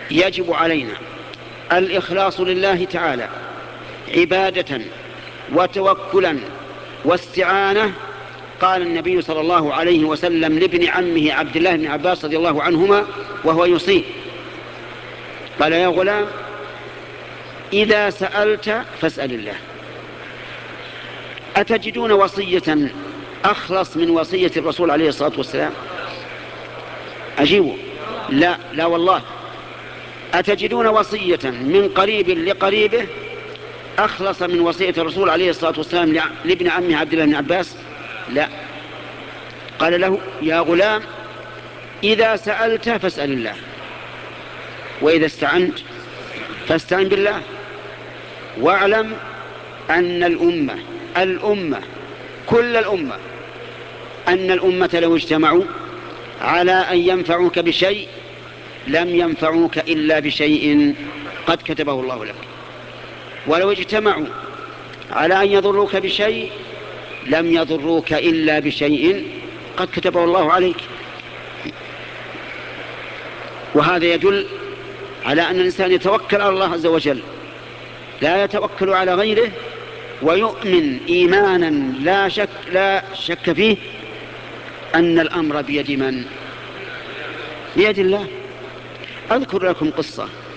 يجب علينا الإخلاص لله تعالى عبادة وتوكلا واستعانة. قال النبي صلى الله عليه وسلم لابن عمه عبد الله بن عباس رضي الله عنهما وهو يوصيه، قال: يا غلام، إذا سألت فاسأل الله. أتجدون وصية أخلص من وصية الرسول عليه الصلاة والسلام؟ أجيبوا: لا والله. أتجدون وصية من قريب لقريبه أخلص من وصية الرسول عليه الصلاة والسلام لابن عمه عبد الله بن عباس؟ لا. قال له: يا غلام، إذا سألت فاسأل الله، وإذا استعنت فاستعن بالله. واعلم أن الأمة كل الأمة، أن الأمة لو اجتمعوا على أن ينفعوك بشيء لم ينفعوك إلا بشيء قد كتبه الله لك، ولو اجتمعوا على أن يضروك بشيء لم يضروك إلا بشيء قد كتبه الله عليك. وهذا يدل على أن الإنسان يتوكل على الله عز وجل، لا يتوكل على غيره، ويؤمن إيمانا لا شك فيه أن الأمر بيد من؟ بيد الله. أذكر لكم قصة.